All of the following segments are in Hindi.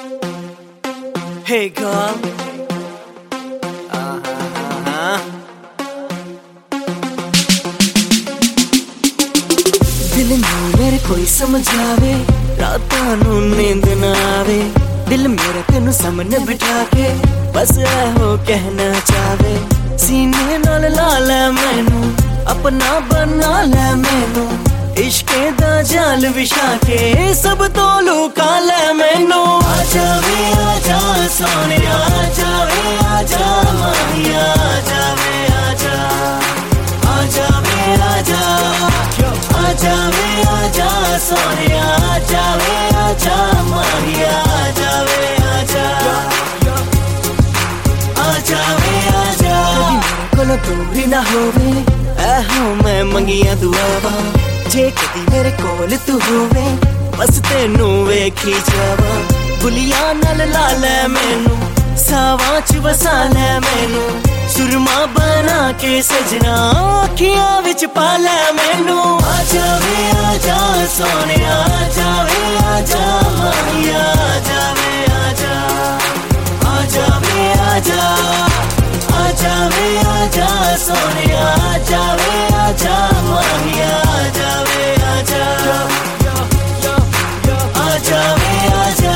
Hey girl, दिल नूं मेरे कोई समझावे, रातां नूं नींद ना आवे। दिल मेरा तेनू सामने बिठा के बस ऐहो कहना चाहे। सीने नाल ला लै मैनू, अपना बना लै मैनू, इश्के दा जाल विछा के सब तो लुका लै मैनू। आजा वे आजा सोनिया, आजा वे आजा माहिया, आजा वे आजा, आजा वे आजा, आजा वे आजा सोनिया, आजा वे आजा माहिया, आजा वे आजा, आजा वे आजा। कभी मेरे कोलों दूरी ना होवे, ऐहो मैं मंगिया दुआवा। जे कदी मेरे कोल तू होवे, बस तेनू वेखी जावा। बुलिया नाल ला लै मैनू, सावां च वसा लै मैनू, सुरमा बना के सजना अखियां विच पा लै मैनू। आजा वे आजा सोनिया, आजा वे आजा माहिया, आजा वे आजा, आजा वे आजा, आजा वे आजा सोनिया, आजा वे आजा माहिया, आजा वे आजा, आजा वे आजा।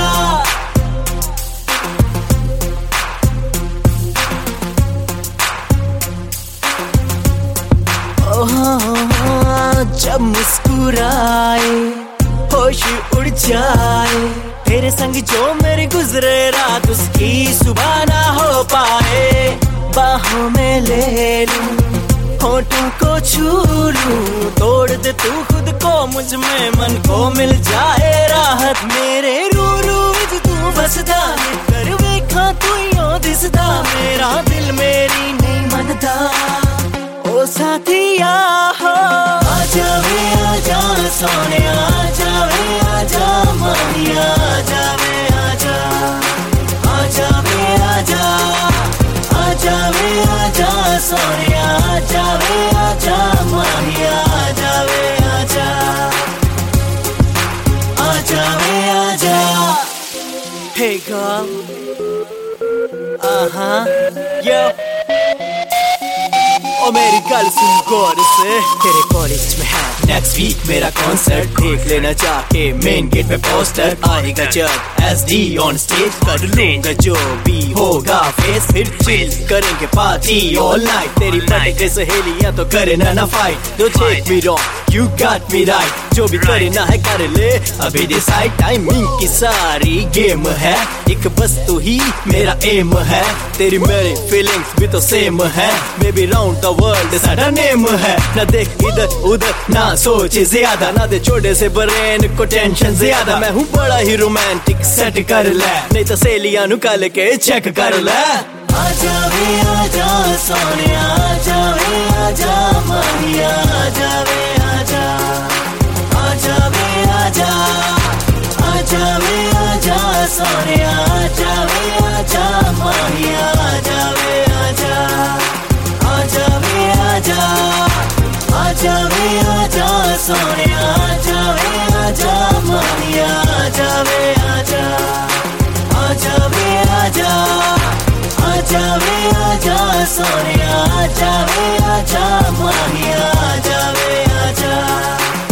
जब मुस्कुराए होश उड़ जाए, तेरे संग जो मेरी गुजरे रात उसकी सुबह ना हो पाए। बाहों में ले लूं, होठों को छू लूं, तोड़ दे तू खुद को मुझ में, मन को मिल जाए राहत। मेरे रू रू विच तू बसदा, कर वेखा तू यो दिसदा, मेरा दिल मेरी नहीं मनदा ओ साथिया हो। आजा वे आजा सोनिया, आजा वे आजा माहिया, आजा वे आजा, आजा वे आजा, आजा वे आजा सोनिया, आजा वे आजा माहिया, आजा वे आजा, आजा वे आजा। Hey girl, yo, ओ मेरी गल सुन गौर से, तेरे कॉलेज में है नेक्स्ट वीक मेरा कॉन्सर्ट। देख लेना जाके मेन गेट पे पोस्टर, आएगा जब SD ऑन स्टेज, कर लूंगा जो भी होगा फेस, फिर चिल करेंगे पार्टी ऑल नाइट। तेरी बर्थडे सहेलियां तो करे ना fight, don't take me wrong you got me right. जो भी करना है कर ले अभी डिसाइड, टाइमिंग की सारी गेम है, एक बस तू ही मेरा एम है। तेरी मेरी फीलिंग्स भी तो सेम है, maybe round the world साडा नेम है। ना देख इधर उधर ना सोच ज्यादा, ना दे छोटे से ब्रेन को टेंशन ज्यादा। मैं हूँ बड़ा ही रोमांटिक, सेट कर ले नहीं तो सहेलियां नु कल के चेक कर ले। आजा वे आजा सोनिया, आजा वे आजा माहिया, आजा वे आजा, आजा वे आजा, आजा वे आजा सोनिया, आजा वे आजा माहिया, आजा वे आजा, आजा वे आजा, आजा वे आजा सोनिया, आजा वे आजा माहिया, आजा वे आजा, आजा वे आजा, आजा वे आजा सोनिया, आजा वे आजा माहिया, आजा वे आजा।